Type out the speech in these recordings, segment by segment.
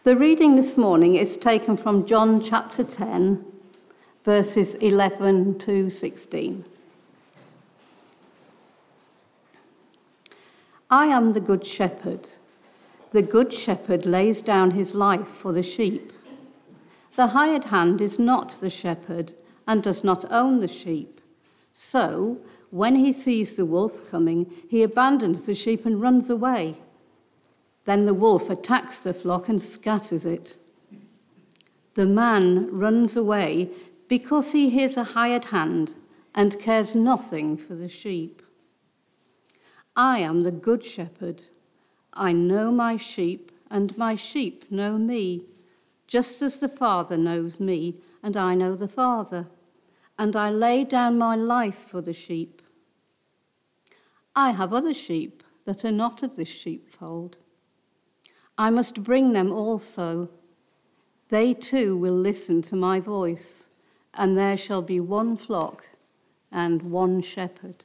The reading this morning is taken from John chapter 10, verses 11 to 16. I am the good shepherd. The good shepherd lays down his life for the sheep. The hired hand is not the shepherd and does not own the sheep. So, when he sees the wolf coming, he abandons the sheep and runs away. Then the wolf attacks the flock and scatters it. The man runs away because he hears a hired hand and cares nothing for the sheep. I am the good shepherd. I know my sheep, and my sheep know me, just as the Father knows me, and I know the Father, and I lay down my life for the sheep. I have other sheep that are not of this sheepfold. I must bring them also. They too will listen to my voice, and there shall be one flock and one shepherd.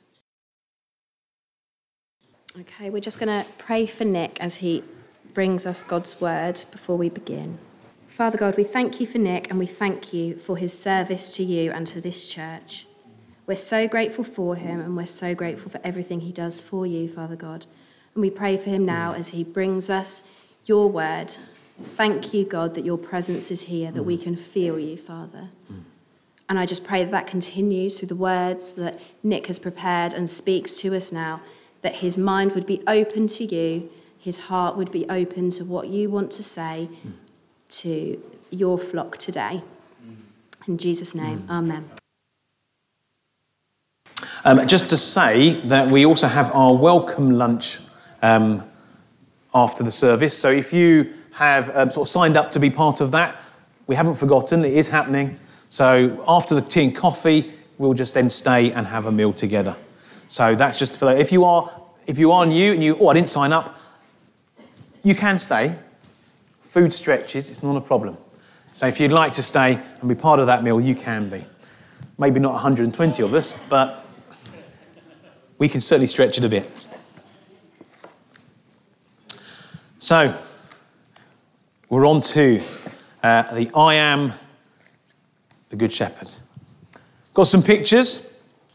Okay, we're just going to pray for Nick as he brings us God's word before we begin. Father God, we thank you for Nick, and we thank you for his service to you and to this church. We're so grateful for him, and we're so grateful for everything he does for you, Father God. And we pray for him now as he brings us your word. Thank you, God, that your presence is here, that we can feel you, Father. And I just pray that that continues through the words that Nick has prepared and speaks to us now, that his mind would be open to you, his heart would be open to what you want to say to your flock today. In Jesus' name, amen. Just to say that we also have our welcome lunch after the service. So if you have sort of signed up to be part of that, we haven't forgotten, it is happening. So after the tea and coffee, we'll just then stay and have a meal together. So that's just for that. If you are new and I didn't sign up, you can stay. Food stretches, it's not a problem. So if you'd like to stay and be part of that meal, you can be. Maybe not 120 of us, but we can certainly stretch it a bit. So, we're on to the I am the Good Shepherd. Got some pictures.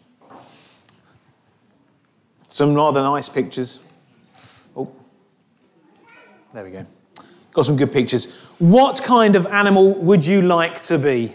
Some rather nice pictures. Oh, there we go. Got some good pictures. What kind of animal would you like to be?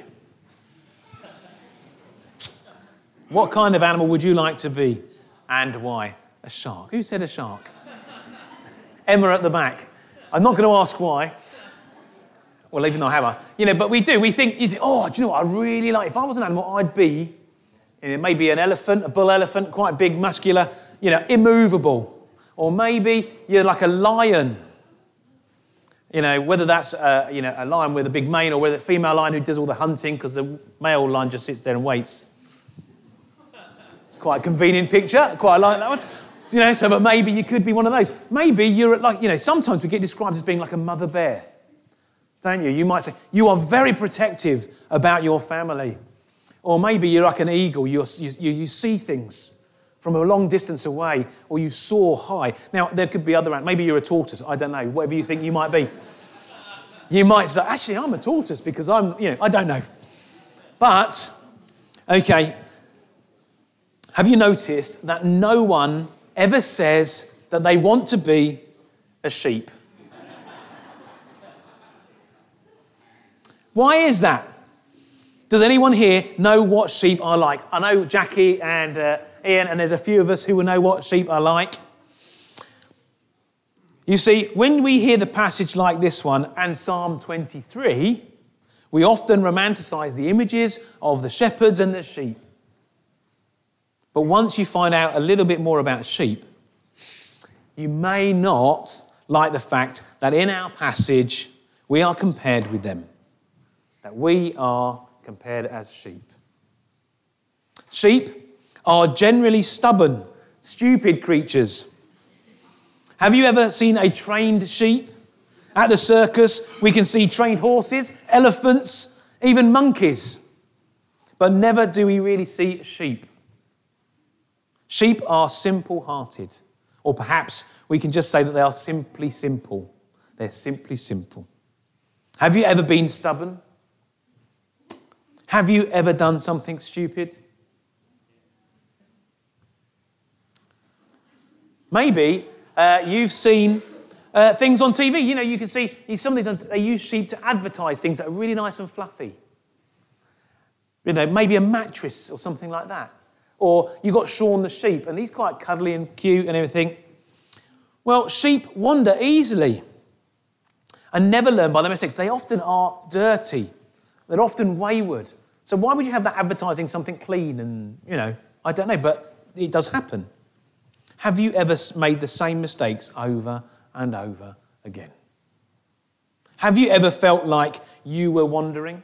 What kind of animal would you like to be, and why? A shark. Who said a shark? Emma at the back. I'm not going to ask why. Well, even though I have, but we do. You think, oh, do you know what I really like? If I was an animal, I'd be, maybe an elephant, a bull elephant, quite big, muscular, immovable. Or maybe you're like a lion. Whether that's, a lion with a big mane or whether it's a female lion who does all the hunting because the male lion just sits there and waits. It's quite a convenient picture. Quite like that one. But maybe you could be one of those. Maybe you're sometimes we get described as being like a mother bear, don't you? You might say, you are very protective about your family. Or maybe you're like an eagle, you see things from a long distance away, or you soar high. Now, there could be other animals. Maybe you're a tortoise, I don't know, whatever you think you might be. You might say, actually, I'm a tortoise because I'm, I don't know. But, okay, have you noticed that no one ever says that they want to be a sheep? Why is that? Does anyone here know what sheep are like? I know Jackie and Ian, and there's a few of us who will know what sheep are like. You see, when we hear the passage like this one and Psalm 23, we often romanticize the images of the shepherds and the sheep. But once you find out a little bit more about sheep, you may not like the fact that in our passage we are compared with them. That we are compared as sheep. Sheep are generally stubborn, stupid creatures. Have you ever seen a trained sheep? At the circus, we can see trained horses, elephants, even monkeys. But never do we really see sheep. Sheep are simple-hearted. Or perhaps we can just say that they are simply simple. They're simply simple. Have you ever been stubborn? Have you ever done something stupid? Maybe you've seen things on TV. You know, you can see some of these, they use sheep to advertise things that are really nice and fluffy. You know, maybe a mattress or something like that. Or you've got Shaun the sheep, and he's quite cuddly and cute and everything. Well, sheep wander easily and never learn by their mistakes. They often are dirty. They're often wayward. So why would you have that advertising something clean and, you know, I don't know, but it does happen. Have you ever made the same mistakes over and over again? Have you ever felt like you were wandering?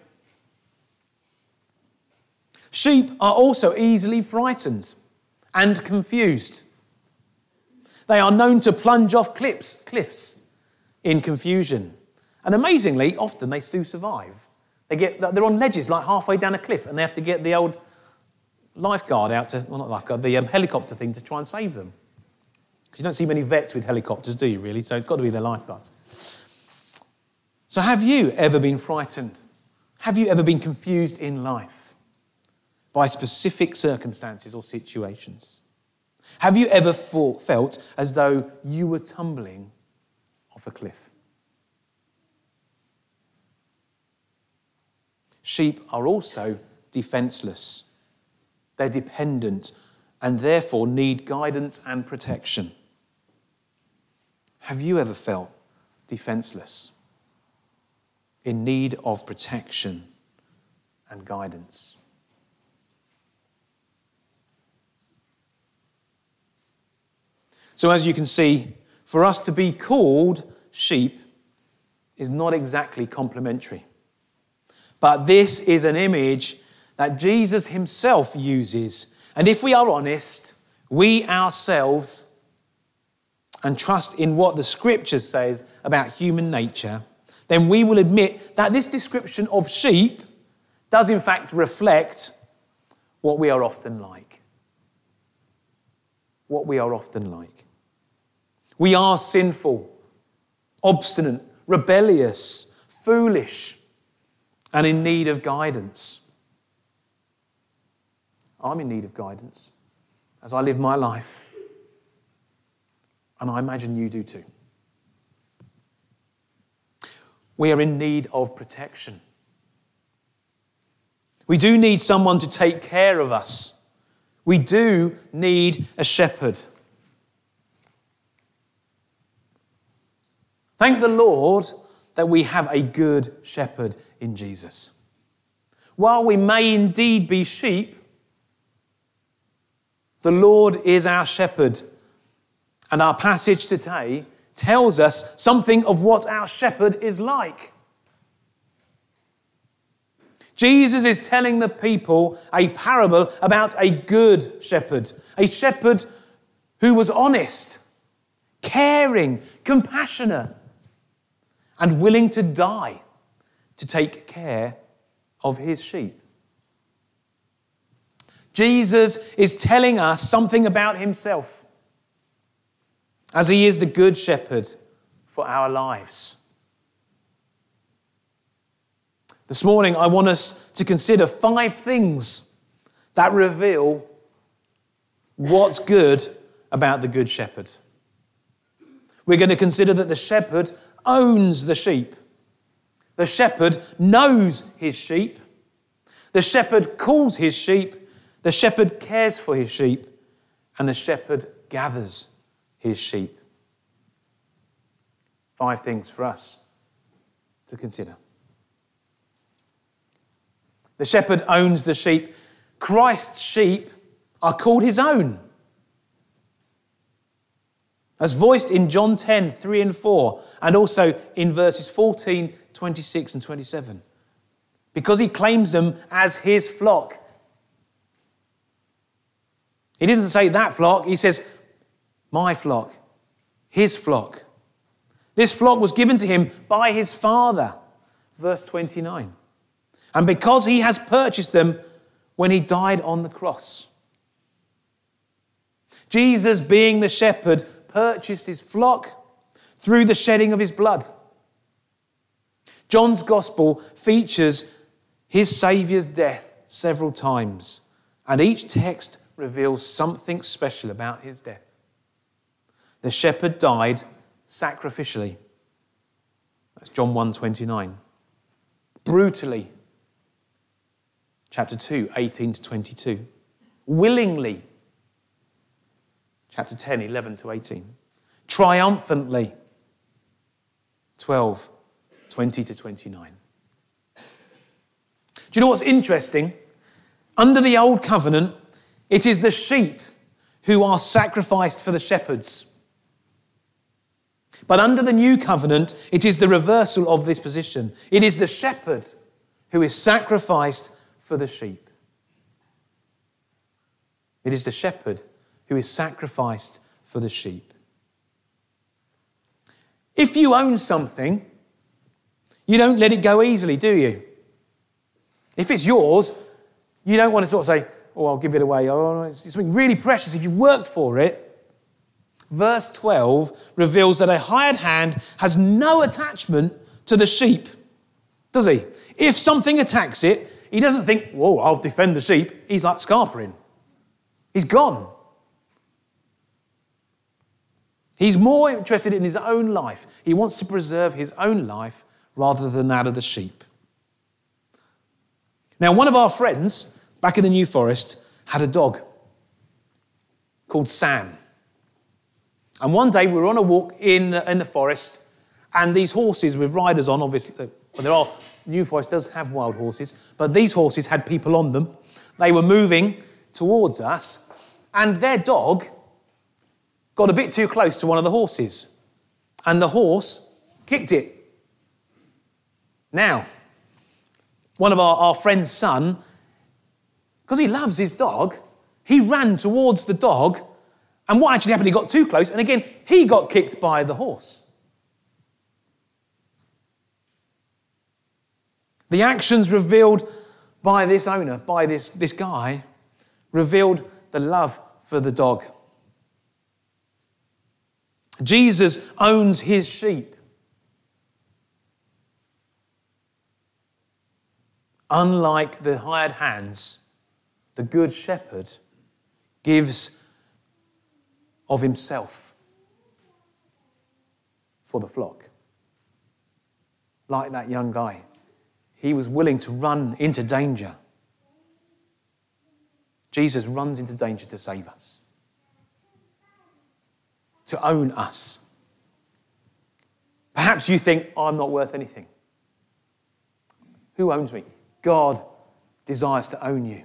Sheep are also easily frightened and confused. They are known to plunge off cliffs in confusion. And amazingly, often they do survive. They're on ledges like halfway down a cliff, and they have to get the old lifeguard out to, well, not lifeguard, the helicopter thing to try and save them. Because you don't see many vets with helicopters, do you, really? So it's got to be their lifeguard. So have you ever been frightened? Have you ever been confused in life by specific circumstances or situations? Have you ever felt as though you were tumbling off a cliff? Sheep are also defenseless. They're dependent and therefore need guidance and protection. Have you ever felt defenseless, in need of protection and guidance? So as you can see, for us to be called sheep is not exactly complimentary. But this is an image that Jesus himself uses. And if we are honest, we ourselves, and trust in what the scripture says about human nature, then we will admit that this description of sheep does in fact reflect what we are often like. What we are often like. We are sinful, obstinate, rebellious, foolish, and in need of guidance. I'm in need of guidance as I live my life. And I imagine you do too. We are in need of protection. We do need someone to take care of us. We do need a shepherd. Thank the Lord that we have a good shepherd in Jesus. While we may indeed be sheep, the Lord is our shepherd. And our passage today tells us something of what our shepherd is like. Jesus is telling the people a parable about a good shepherd, a shepherd who was honest, caring, compassionate, and willing to die to take care of his sheep. Jesus is telling us something about himself, as he is the good shepherd for our lives. This morning, I want us to consider 5 things that reveal what's good about the good shepherd. We're going to consider that the shepherd owns the sheep. The shepherd knows his sheep. The shepherd calls his sheep. The shepherd cares for his sheep. And the shepherd gathers his sheep. 5 things for us to consider. The shepherd owns the sheep. Christ's sheep are called his own. As voiced in John 10, 3 and 4, and also in verses 14, 26 and 27. Because he claims them as his flock. He doesn't say that flock, he says my flock, his flock. This flock was given to him by his Father, verse 29. And because he has purchased them when he died on the cross. Jesus, being the shepherd, purchased his flock through the shedding of his blood. John's gospel features his Saviour's death several times, and each text reveals something special about his death. The shepherd died sacrificially. That's John 1:29. Brutally. Chapter 2, 18 to 22. Willingly. Chapter 10, 11 to 18. Triumphantly. 12, 20 to 29. Do you know what's interesting? Under the old covenant, it is the sheep who are sacrificed for the shepherds. But under the new covenant, it is the reversal of this position. It is the shepherd who is sacrificed for the sheep. It is the shepherd who is sacrificed for the sheep. If you own something, you don't let it go easily, do you? If it's yours, you don't want to sort of say, oh, I'll give it away. Oh, it's something really precious. If you worked for it. Verse 12 reveals that a hired hand has no attachment to the sheep, does he? If something attacks it, he doesn't think, whoa, I'll defend the sheep. He's like scarpering. He's gone. He's more interested in his own life. He wants to preserve his own life rather than that of the sheep. Now, one of our friends back in the New Forest had a dog called Sam. And one day we were on a walk in the forest, and these horses with riders on, obviously, New Forest does have wild horses, but these horses had people on them. They were moving towards us, and their dog got a bit too close to one of the horses, and the horse kicked it. Now, one of our friend's son, because he loves his dog, he ran towards the dog, and what actually happened, he got too close, and again, he got kicked by the horse. The actions revealed by this owner, by this guy, revealed the love for the dog. Jesus owns his sheep. Unlike the hired hands, the good shepherd gives of himself for the flock. Like that young guy, he was willing to run into danger. Jesus runs into danger to save us, to own us. Perhaps you think, I'm not worth anything. Who owns me? God desires to own you.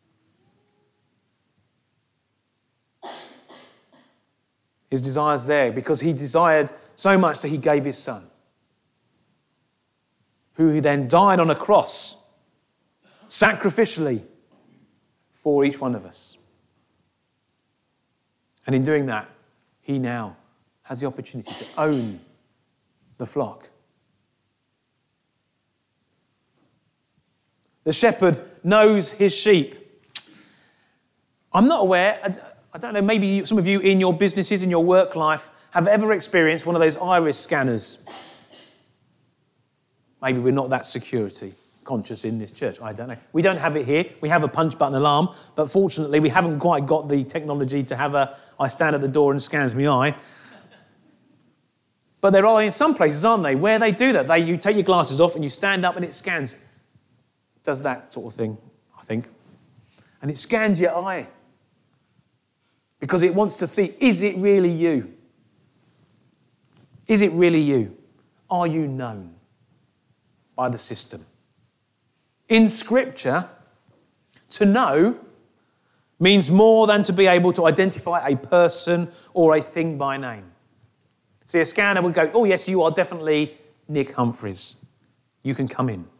His desire's there because he desired so much that he gave his son, who he then died on a cross, sacrificially, for each one of us. And in doing that, he now has the opportunity to own the flock. The shepherd knows his sheep. I'm not aware, I don't know, maybe some of you in your businesses, in your work life, have ever experienced one of those iris scanners. Maybe we're not that security conscious in this church. I don't know. We don't have it here. We have a punch button alarm, but fortunately we haven't quite got the technology to have I stand at the door and scans my eye. But there are in some places, aren't they, where they do that. You take your glasses off and you stand up and it scans. It does that sort of thing, I think. And it scans your eye. Because it wants to see, is it really you? Is it really you? Are you known by the system? In Scripture, to know means more than to be able to identify a person or a thing by name. See, a scanner would go, oh yes, you are definitely Nick Humphreys. You can come in.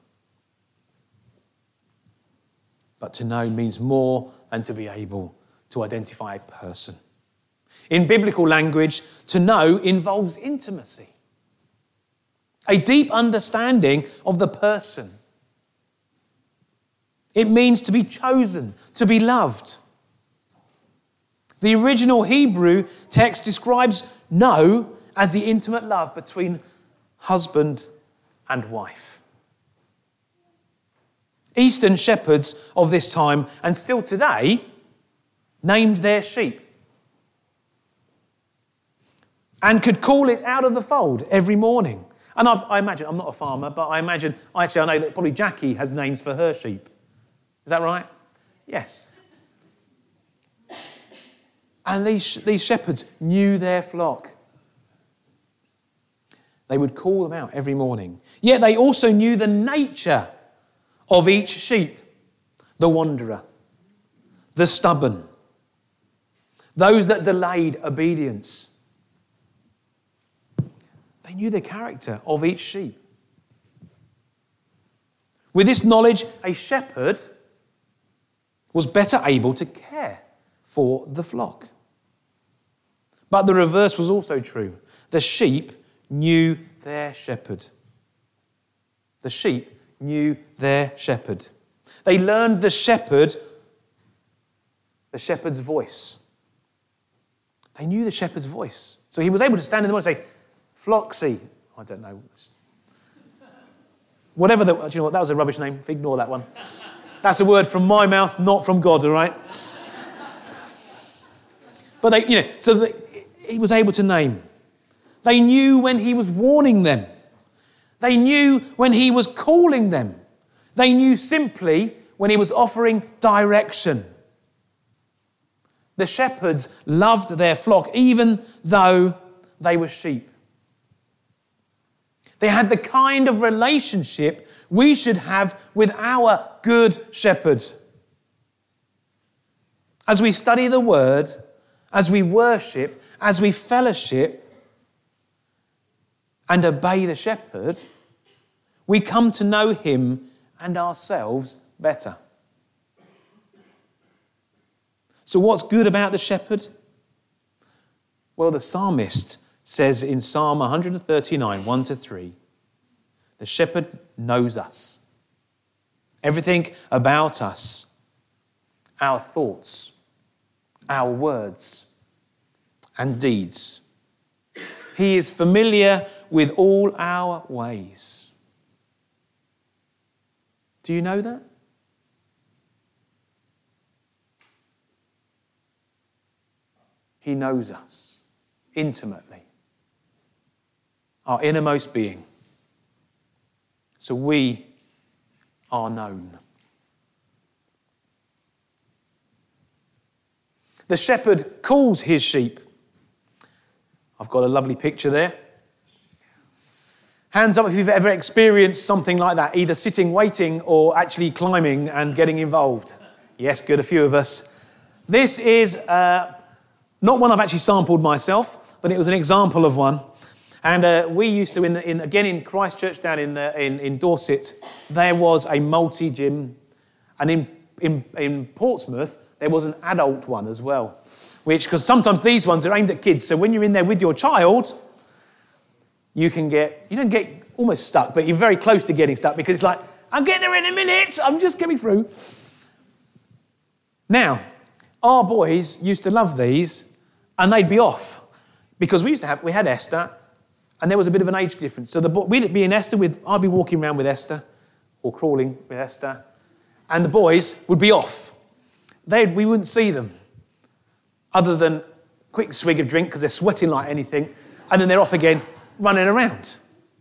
But to know means more than to be able to identify a person. In biblical language, to know involves intimacy. A deep understanding of the person. It means to be chosen, to be loved. The original Hebrew text describes know as the intimate love between husband and wife. Eastern shepherds of this time, and still today, named their sheep and could call it out of the fold every morning. And I imagine, I'm not a farmer, but I know that probably Jackie has names for her sheep. Is that right? Yes. And these shepherds knew their flock. They would call them out every morning. Yet they also knew the nature of each sheep. The wanderer, the stubborn, those that delayed obedience. They knew the character of each sheep. With this knowledge, a shepherd was better able to care for the flock. But the reverse was also true. The sheep knew their shepherd. The sheep knew their shepherd. They learned the shepherd's voice. They knew the shepherd's voice. So he was able to stand in the morning and say, Floxy. I don't know. Whatever do you know what? That was a rubbish name. Ignore that one. That's a word from my mouth, not from God, all right? But he was able to name. They knew when he was warning them. They knew when he was calling them. They knew simply when he was offering direction. The shepherds loved their flock, even though they were sheep. They had the kind of relationship we should have with our good shepherd. As we study the word, as we worship, as we fellowship and obey the shepherd, we come to know him and ourselves better. So what's good about the shepherd? Well, the psalmist says in Psalm 139, 1-3, the shepherd knows us. Everything about us, our thoughts, our words and deeds. He is familiar with all our ways. Do you know that? He knows us intimately, our innermost being. So we are known. The shepherd calls his sheep. I've got a lovely picture there. Hands up if you've ever experienced something like that, either sitting, waiting, or actually climbing and getting involved. Yes, good, a few of us. This is not one I've actually sampled myself, but it was an example of one. And we used to, again in Christchurch down in Dorset, there was a multi-gym. And in Portsmouth, there was an adult one as well. Because sometimes these ones are aimed at kids. So when you're in there with your child, you don't get almost stuck, but you're very close to getting stuck because it's like, I'll get there in a minute, I'm just coming through. Now, our boys used to love these and they'd be off because we had Esther and there was a bit of an age difference. So we'd be in Esther I'd be walking around with Esther or crawling with Esther and the boys would be off. We wouldn't see them other than quick swig of drink because they're sweating like anything and then they're off again running around.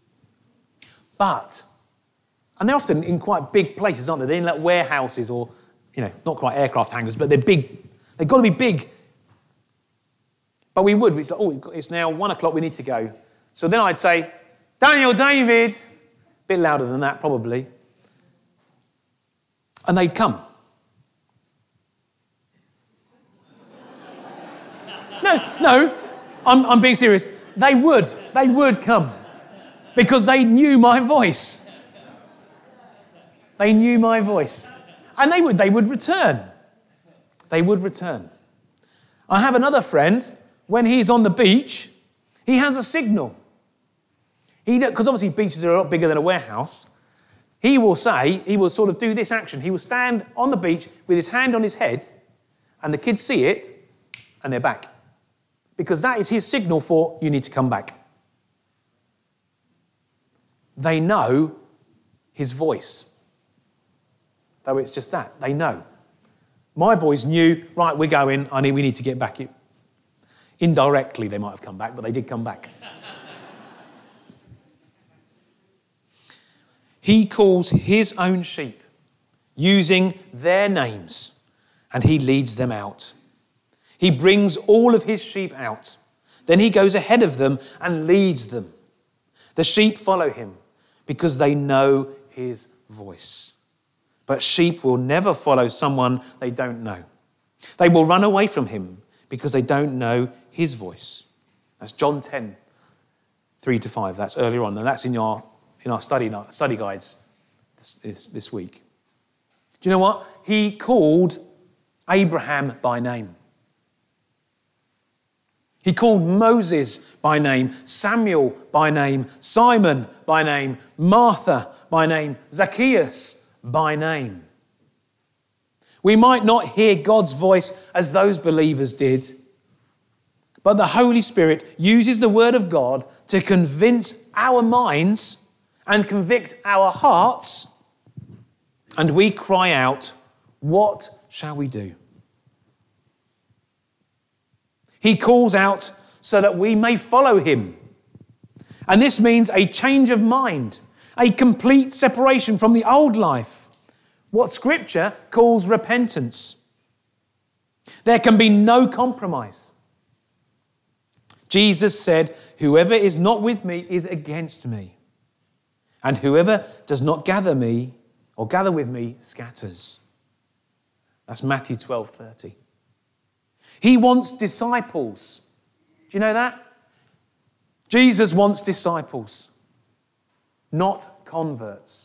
And they're often in quite big places, aren't they? They're in like warehouses or, not quite aircraft hangars, but they're big. They've got to be big. But it's like, it's now 1 o'clock, we need to go. So then I'd say, Daniel, David, a bit louder than that probably. And they'd come. No, I'm being serious. They would come because they knew my voice. They knew my voice. And they would return. They would return. I have another friend, when he's on the beach, he has a signal. Because obviously beaches are a lot bigger than a warehouse. He will sort of do this action. He will stand on the beach with his hand on his head, and the kids see it, and they're back. Because that is his signal for, you need to come back. They know his voice. Though it's just that. They know. My boys knew, right, we're going, we need to get back. Indirectly, they might have come back, but they did come back. He calls his own sheep using their names, and he leads them out. He brings all of his sheep out. Then he goes ahead of them and leads them. The sheep follow him because they know his voice. But sheep will never follow someone they don't know. They will run away from him because they don't know his voice. That's John 10, 3-5. That's earlier on, and that's in our study guides this week. Do you know what? He called Abraham by name. He called Moses by name, Samuel by name, Simon by name, Martha by name, Zacchaeus by name. We might not hear God's voice as those believers did, but the Holy Spirit uses the Word of God to convince our minds and convict our hearts, and we cry out, "What shall we do?" He calls out so that we may follow him. And this means a change of mind, a complete separation from the old life, what Scripture calls repentance. There can be no compromise. Jesus said, "Whoever is not with me is against me, and whoever does not gather with me scatters." That's Matthew 12:30. He wants disciples. Do you know that? Jesus wants disciples, not converts.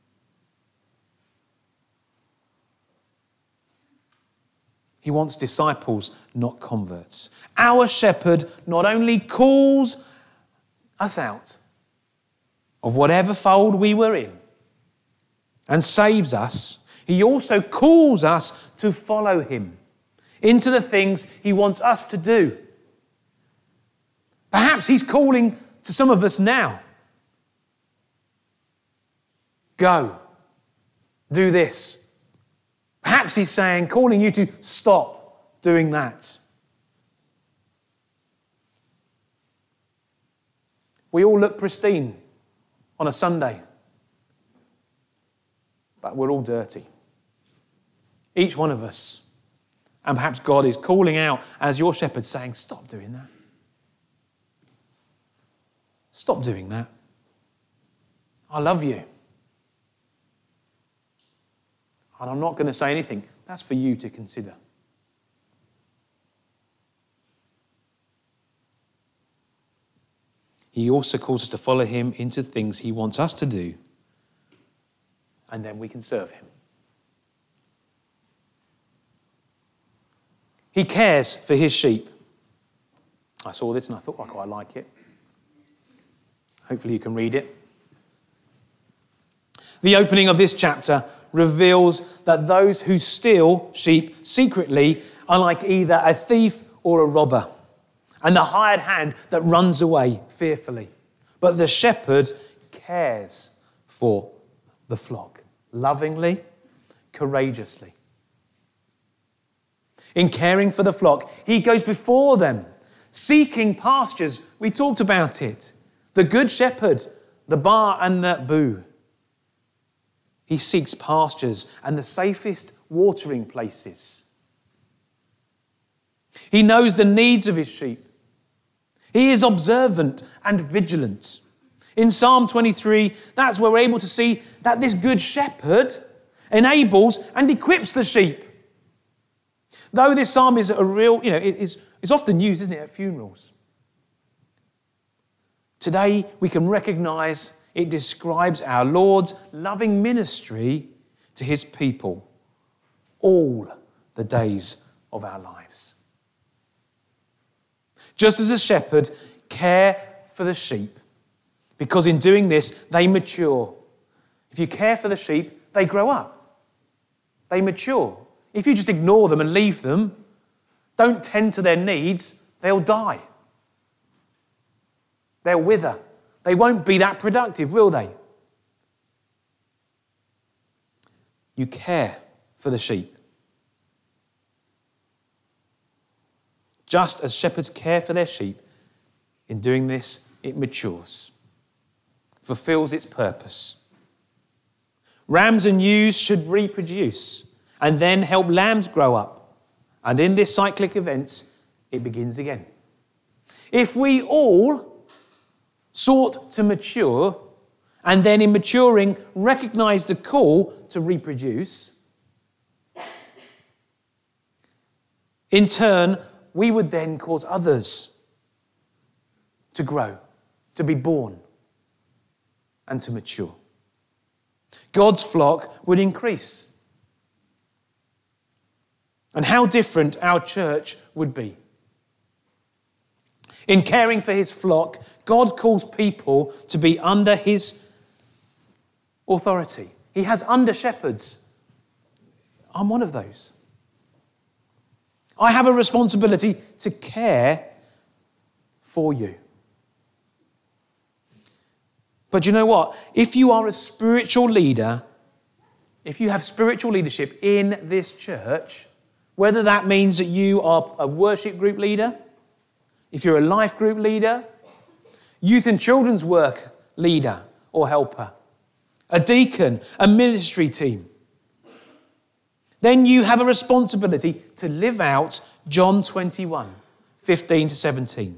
He wants disciples, not converts. Our shepherd not only calls us out of whatever fold we were in and saves us, he also calls us to follow him into the things he wants us to do. Perhaps he's calling to some of us now. Go. Do this. Perhaps he's calling you to stop doing that. We all look pristine on a Sunday, but we're all dirty. Each one of us. And perhaps God is calling out as your shepherd saying, "Stop doing that. Stop doing that. I love you. And I'm not going to say anything. That's for you to consider." He also calls us to follow him into things he wants us to do. And then we can serve him. He cares for his sheep. I saw this and I thought, I quite like it. Hopefully you can read it. The opening of this chapter reveals that those who steal sheep secretly are like either a thief or a robber, and the hired hand that runs away fearfully. But the shepherd cares for the flock, lovingly, courageously. In caring for the flock, he goes before them, seeking pastures. We talked about it. The good shepherd, the bar and the boo. He seeks pastures and the safest watering places. He knows the needs of his sheep. He is observant and vigilant. In Psalm 23, that's where we're able to see that this good shepherd enables and equips the sheep. Though this psalm is a real, it's often used, isn't it, at funerals. Today, we can recognise it describes our Lord's loving ministry to his people all the days of our lives. Just as a shepherd care for the sheep, because in doing this, they mature. If you care for the sheep, they grow up. They mature. If you just ignore them and leave them, don't tend to their needs, they'll die. They'll wither. They won't be that productive, will they? you care for the sheep. Just as shepherds care for their sheep, in doing this, it matures, fulfills its purpose. Rams and ewes should reproduce and then help lambs grow up. And in this cyclic events, it begins again. If we all sought to mature and then in maturing recognize the call to reproduce, in turn, we would then cause others to grow, to be born, and to mature. God's flock would increase. And how different our church would be. In caring for his flock, God calls people to be under his authority. He has under-shepherds. I'm one of those. I have a responsibility to care for you. But you know what? If you are a spiritual leader, if you have spiritual leadership in this church, whether that means that you are a worship group leader, if you're a life group leader, youth and children's work leader or helper, a deacon, a ministry team, then you have a responsibility to live out John 21, 15 to 17.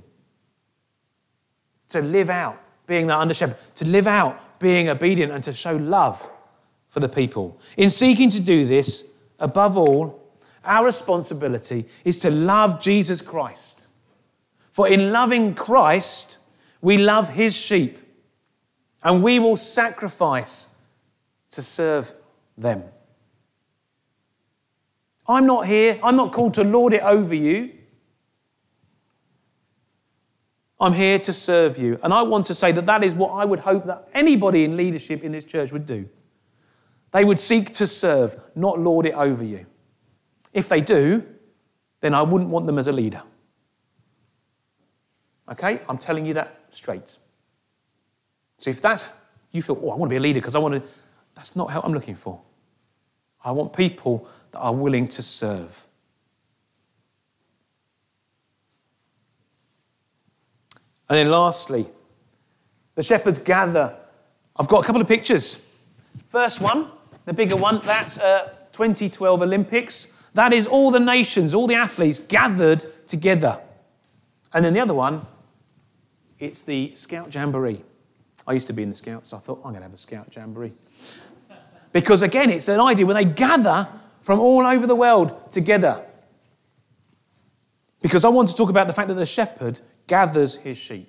To live out being that under shepherd, to live out being obedient and to show love for the people. In seeking to do this, above all, our responsibility is to love Jesus Christ. For in loving Christ, we love his sheep, and we will sacrifice to serve them. I'm not called to lord it over you. I'm here to serve you. And I want to say that is what I would hope that anybody in leadership in this church would do. They would seek to serve, not lord it over you. If they do, then I wouldn't want them as a leader. Okay? I'm telling you that straight. So if you feel, I want to be a leader because that's not how I'm looking for. I want people that are willing to serve. And then lastly, the shepherds gather. I've got a couple of pictures. First one, the bigger one, that's 2012 Olympics. That is all the nations, all the athletes gathered together. And then the other one, it's the Scout Jamboree. I used to be in the Scouts, so I thought, I'm going to have a Scout Jamboree. Because again, it's an idea when they gather from all over the world together. Because I want to talk about the fact that the shepherd gathers his sheep.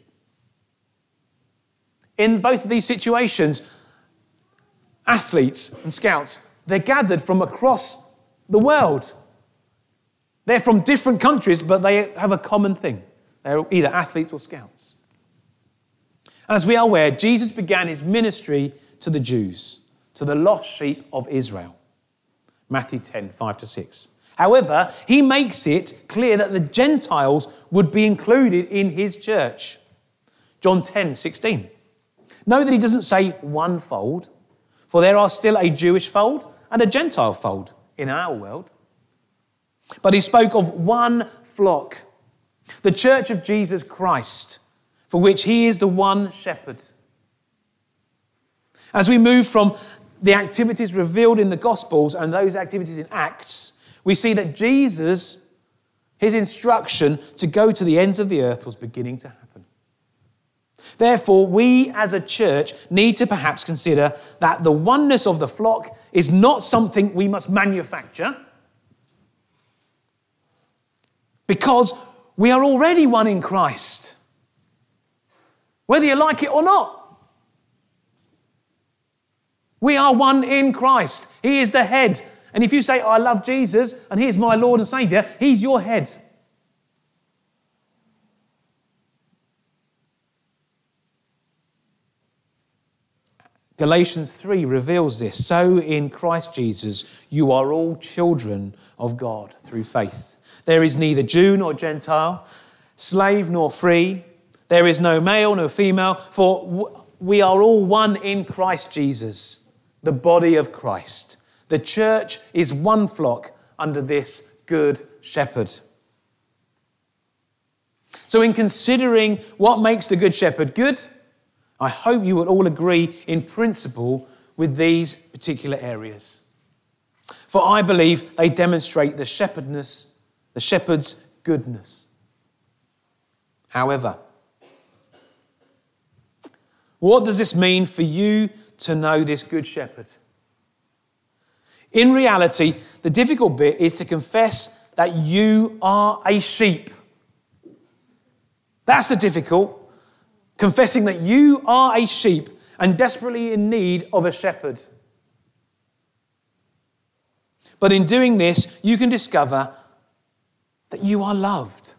In both of these situations, athletes and scouts, they're gathered from across the world. They're from different countries, but they have a common thing. They're either athletes or scouts. As we are aware, Jesus began his ministry to the Jews, to the lost sheep of Israel. Matthew 10, 5 to 6. However, he makes it clear that the Gentiles would be included in his church. John 10, 16. Note that he doesn't say one fold, for there are still a Jewish fold and a Gentile fold in our world. But he spoke of one flock, the church of Jesus Christ, for which he is the one shepherd. As we move from the activities revealed in the Gospels and those activities in Acts, we see that Jesus, his instruction to go to the ends of the earth was beginning to happen. Therefore, we as a church need to perhaps consider that the oneness of the flock is not something we must manufacture, because we are already one in Christ, whether you like it or not. We are one in Christ. He is the head. And if you say, I love Jesus and he is my Lord and Saviour, he's your head. Galatians 3 reveals this. So in Christ Jesus, you are all children of God through faith. There is neither Jew nor Gentile, slave nor free. There is no male nor female, for we are all one in Christ Jesus, the body of Christ. The church is one flock under this good shepherd. So in considering what makes the good shepherd good, I hope you will all agree in principle with these particular areas. For I believe they demonstrate the shepherd's goodness. However, what does this mean for you to know this good shepherd? In reality, the difficult bit is to confess that you are a sheep. That's the difficult. Confessing that you are a sheep and desperately in need of a shepherd. But in doing this, you can discover that you are loved.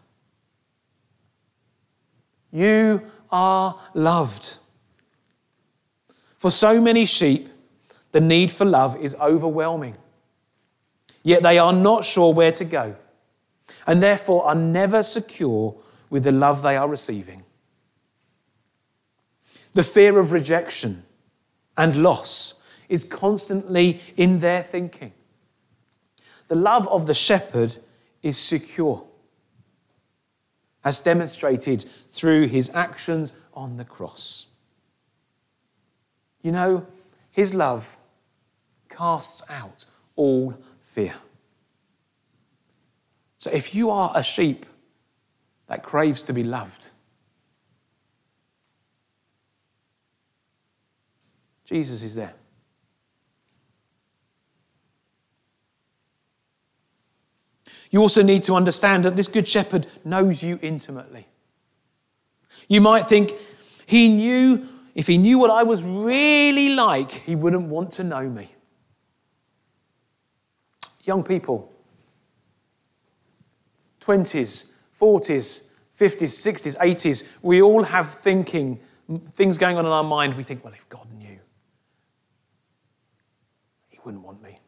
You are loved. For so many sheep, the need for love is overwhelming. Yet they are not sure where to go, and therefore are never secure with the love they are receiving. The fear of rejection and loss is constantly in their thinking. The love of the shepherd is secure, as demonstrated through his actions on the cross. You know, his love casts out all fear. So if you are a sheep that craves to be loved, Jesus is there. You also need to understand that this good shepherd knows you intimately. You might think, if he knew what I was really like, he wouldn't want to know me. Young people, 20s, 40s, 50s, 60s, 80s, we all have things going on in our mind. We think, well, if God knew, he wouldn't want me.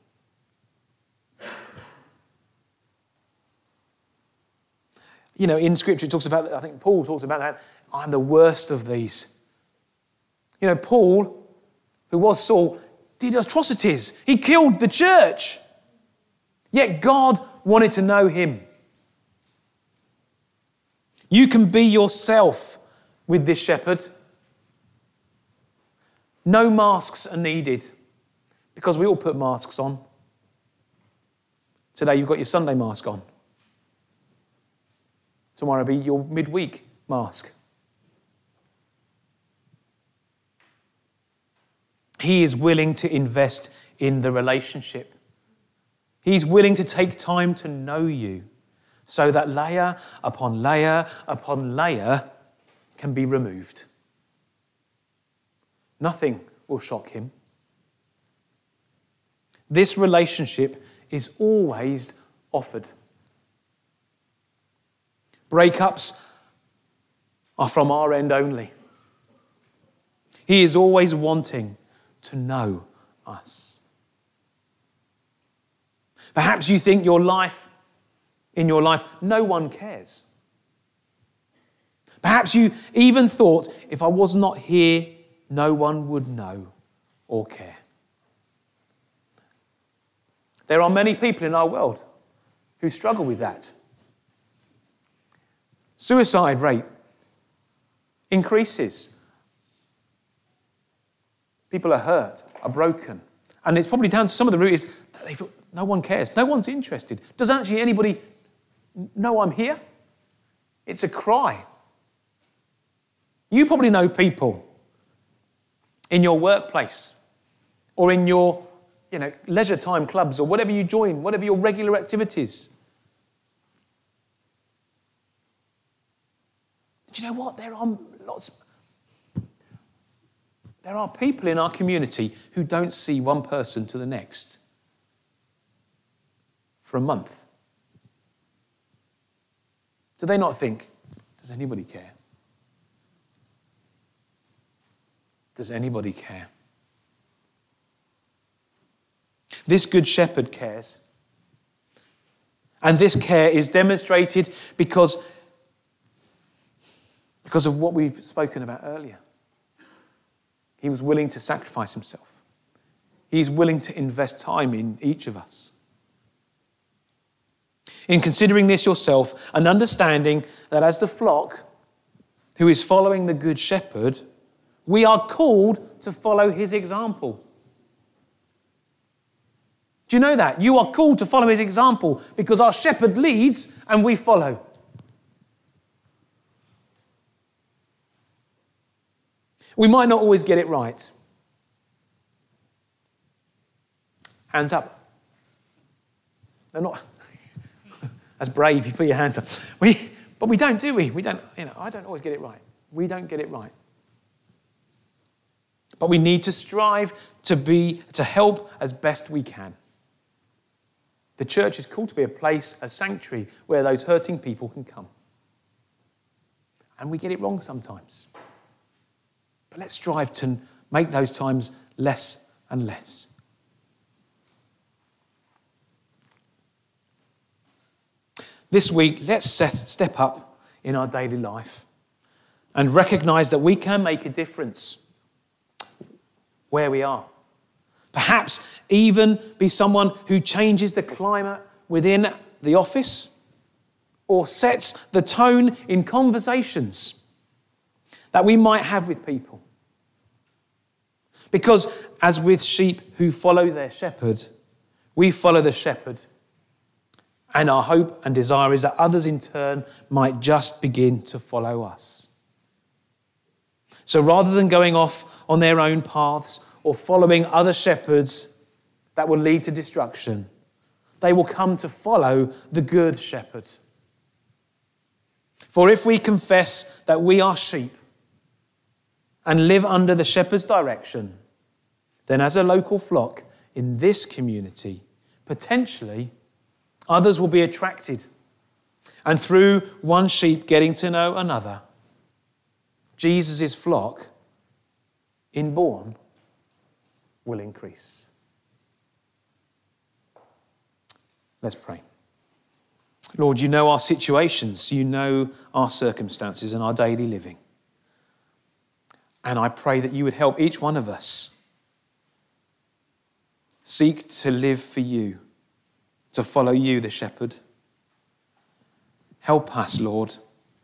You know, in Scripture it talks about, I think Paul talks about that, I'm the worst of these. You know, Paul, who was Saul, did atrocities. He killed the church. Yet God wanted to know him. You can be yourself with this shepherd. No masks are needed, because we all put masks on. Today you've got your Sunday mask on. Tomorrow will be your midweek mask. He is willing to invest in the relationship. He's willing to take time to know you so that layer upon layer upon layer can be removed. Nothing will shock him. This relationship is always offered. Breakups are from our end only. He is always wanting to know us. Perhaps you think in your life, no one cares. Perhaps you even thought, if I was not here, no one would know or care. There are many people in our world who struggle with that. Suicide rate increases. People are hurt, are broken. And it's probably down to some of the root is that they feel no one cares. No one's interested. Does actually anybody know I'm here? It's a cry. You probably know people in your workplace or in your leisure time clubs or whatever you join, whatever your regular activities. Do you know what? There are people in our community who don't see one person to the next for a month. Do they not think, does anybody care? Does anybody care? This good shepherd cares. And this care is demonstrated because of what we've spoken about earlier. He was willing to sacrifice himself. He's willing to invest time in each of us. In considering this yourself and understanding that as the flock who is following the Good Shepherd, we are called to follow his example. Do you know that? You are called to follow his example because our shepherd leads and we follow. We might not always get it right. Hands up. They're not. That's brave. You put your hands up. But we don't, do we? We don't. I don't always get it right. We don't get it right. But we need to strive to help as best we can. The church is called to be a place, a sanctuary, where those hurting people can come. And we get it wrong sometimes. But let's strive to make those times less and less. This week, let's step up in our daily life and recognise that we can make a difference where we are. Perhaps even be someone who changes the climate within the office or sets the tone in conversations that we might have with people. Because as with sheep who follow their shepherd, we follow the shepherd. And our hope and desire is that others in turn might just begin to follow us. So rather than going off on their own paths or following other shepherds that will lead to destruction, they will come to follow the good shepherd. For if we confess that we are sheep and live under the shepherd's direction, then as a local flock in this community, potentially others will be attracted. And through one sheep getting to know another, Jesus' flock in Bourne will increase. Let's pray. Lord, you know our situations, you know our circumstances and our daily living. And I pray that you would help each one of us seek to live for you, to follow you, the shepherd. Help us, Lord.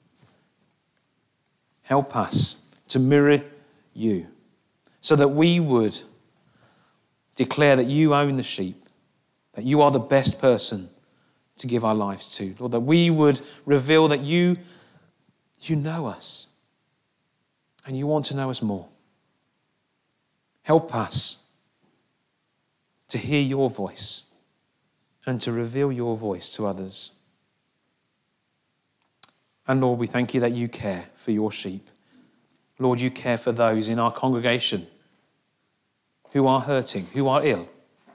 Help us to mirror you so that we would declare that you own the sheep, that you are the best person to give our lives to. Lord, that we would reveal that you know us and you want to know us more. Help us to hear your voice and to reveal your voice to others. And Lord, we thank you that you care for your sheep. Lord, you care for those in our congregation who are hurting, who are ill,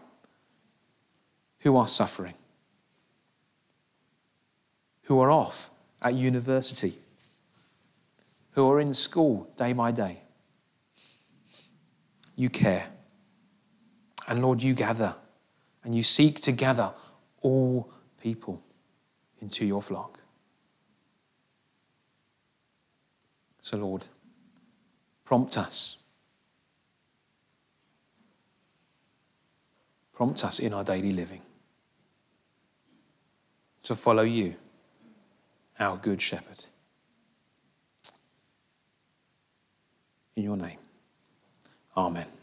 who are suffering, who are off at university, who are in school day by day. You care. And Lord, you gather and you seek to gather all people into your flock. So Lord, prompt us. Prompt us in our daily living to follow you, our good shepherd. In your name, amen.